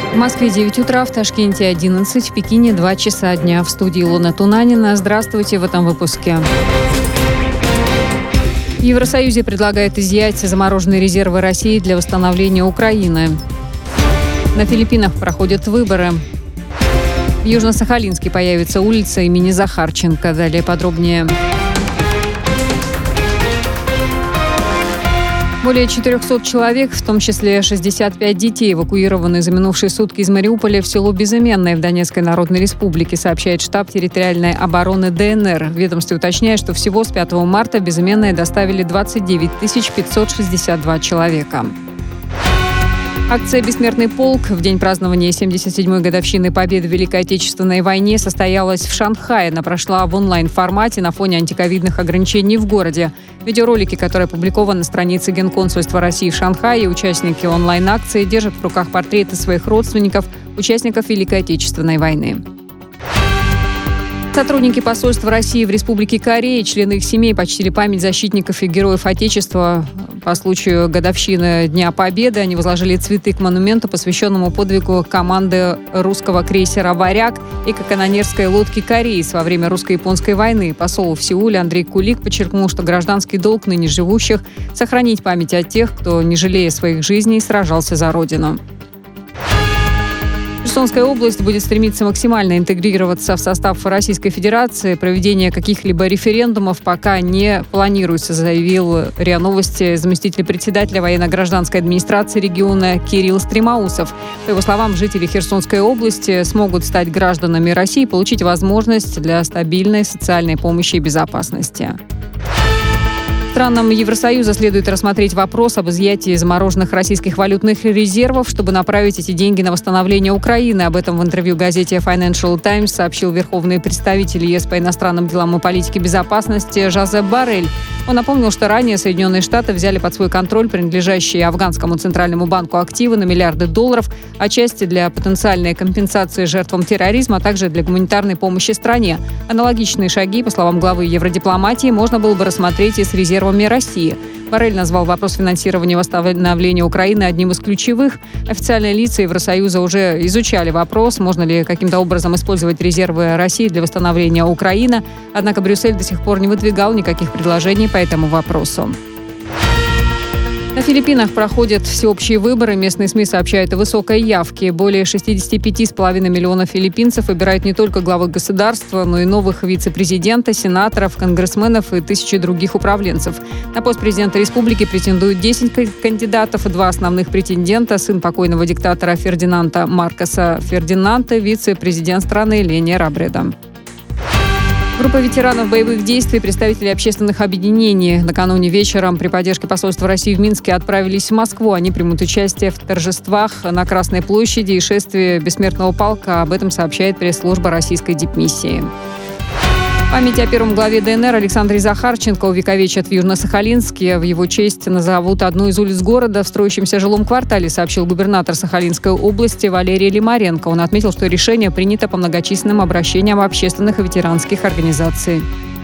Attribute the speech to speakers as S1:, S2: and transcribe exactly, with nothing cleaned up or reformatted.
S1: В Москве девять утра, в Ташкенте одиннадцать, в Пекине два часа дня. В студии Луна Тунанина. Здравствуйте в этом выпуске. В Евросоюзе предлагают изъять замороженные резервы России для восстановления Украины. На Филиппинах проходят выборы. В Южно-Сахалинске появится улица имени Захарченко. Далее подробнее. Более четырехсот человек, в том числе шестьдесят пять детей, эвакуированы за минувшие сутки из Мариуполя в село Безыменное в Донецкой Народной Республике, сообщает штаб территориальной обороны ДНР. В ведомстве уточняет, что всего с пятого марта в Безыменное доставили двадцать девять тысяч пятьсот шестьдесят два человека. Акция «Бессмертный полк» в день празднования семьдесят седьмой годовщины Победы в Великой Отечественной войне состоялась в Шанхае. Она прошла в онлайн-формате на фоне антиковидных ограничений в городе. Видеоролики, которые опубликованы на странице Генконсульства России в Шанхае, участники онлайн-акции держат в руках портреты своих родственников, участников Великой Отечественной войны. Сотрудники посольства России в Республике Корея, члены их семей почтили память защитников и героев Отечества по случаю годовщины Дня Победы. Они возложили цветы к монументу, посвященному подвигу команды русского крейсера «Варяг» и канонерской лодки «Кореец» во время русско-японской войны. Посол в Сеуле Андрей Кулик подчеркнул, что гражданский долг ныне живущих – сохранить память о тех, кто, не жалея своих жизней, сражался за Родину. Херсонская область будет стремиться максимально интегрироваться в состав Российской Федерации. Проведение каких-либо референдумов пока не планируется, заявил РИА Новости заместитель председателя военно-гражданской администрации региона Кирилл Стремоусов. По его словам, жители Херсонской области смогут стать гражданами России и получить возможность для стабильной социальной помощи и безопасности. Странам Евросоюза следует рассмотреть вопрос об изъятии замороженных российских валютных резервов, чтобы направить эти деньги на восстановление Украины. Об этом в интервью газете Financial Times сообщил верховный представитель ЕС по иностранным делам и политике безопасности Жозеп Боррель. Он напомнил, что ранее Соединенные Штаты взяли под свой контроль принадлежащие Афганскому центральному банку активы на миллиарды долларов, отчасти для потенциальной компенсации жертвам терроризма, а также для гуманитарной помощи стране. Аналогичные шаги, по словам главы евродипломатии, можно было бы рассмотреть и с резервами России. Боррель назвал вопрос финансирования восстановления Украины одним из ключевых. Официальные лица Евросоюза уже изучали вопрос, можно ли каким-то образом использовать резервы России для восстановления Украины. Однако Брюссель до сих пор не выдвигал никаких предложений по этому вопросу. На Филиппинах проходят всеобщие выборы. Местные СМИ сообщают о высокой явке. Более шестьдесят пять с половиной миллионов филиппинцев выбирают не только главы государства, но и новых вице-президента, сенаторов, конгрессменов и тысячи других управленцев. На пост президента республики претендуют десять кандидатов. Два основных претендента – сын покойного диктатора Фердинанда Маркоса Фердинанда, вице-президент страны Лени Рабреда. Группа ветеранов боевых действий, представители общественных объединений накануне вечером при поддержке посольства России в Минске отправились в Москву. Они примут участие в торжествах на Красной площади и шествии Бессмертного полка. Об этом сообщает пресс-служба российской дипмиссии. Память о первом главе ДНР Александре Захарченко увековечат в Южно-Сахалинске. В его честь назовут одну из улиц города в строящемся жилом квартале, сообщил губернатор Сахалинской области Валерий Лимаренко. Он отметил, что решение принято по многочисленным обращениям общественных и ветеранских организаций.